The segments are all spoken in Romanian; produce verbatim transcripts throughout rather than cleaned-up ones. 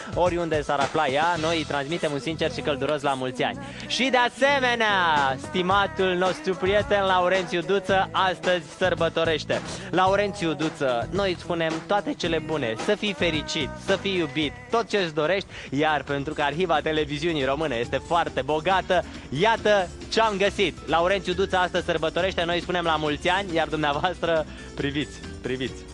oriunde s-ar afla ea, noi îi transmitem un sincer și călduros la mulți ani. Și de asemenea, stimatul nostru prieten Laurențiu Duță astăzi sărbătorește. Laurențiu Duță, noi îți spunem toate cele bune, să fii fericit, să fii iubit, tot ce îți dorești, iar pentru că arhiva televiziunii române este foarte bogată, iată ce-am găsit. Laurențiu Duță astăzi sărbătorește, noi îi spunem la mulți ani, iar dumneavoastră priviți, priviți.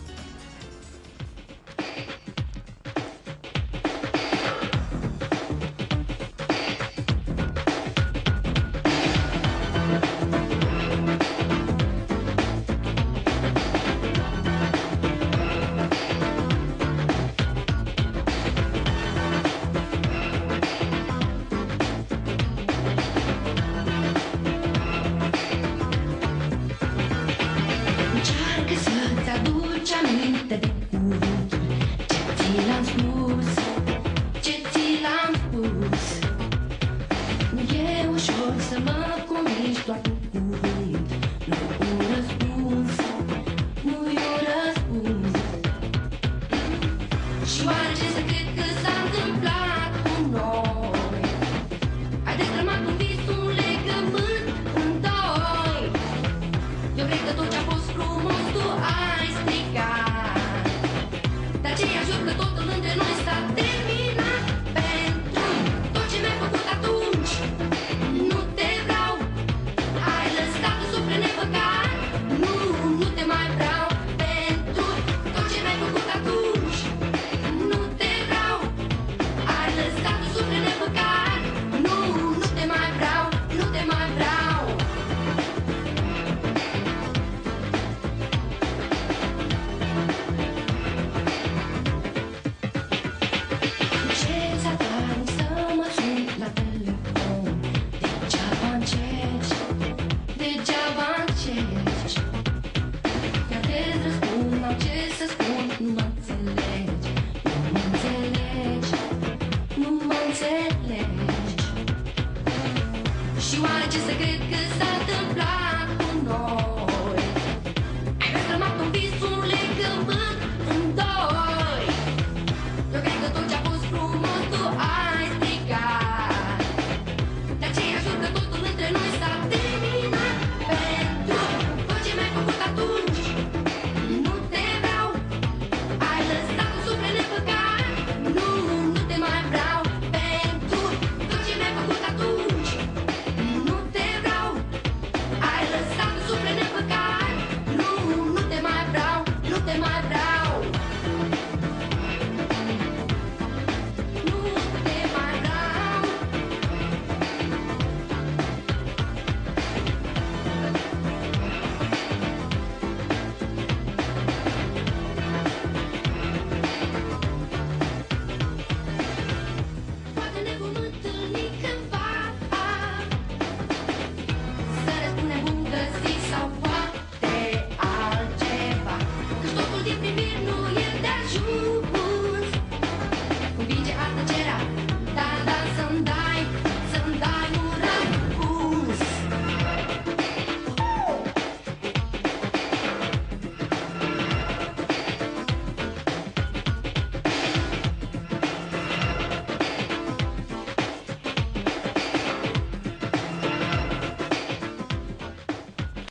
Și oare ce să crezi?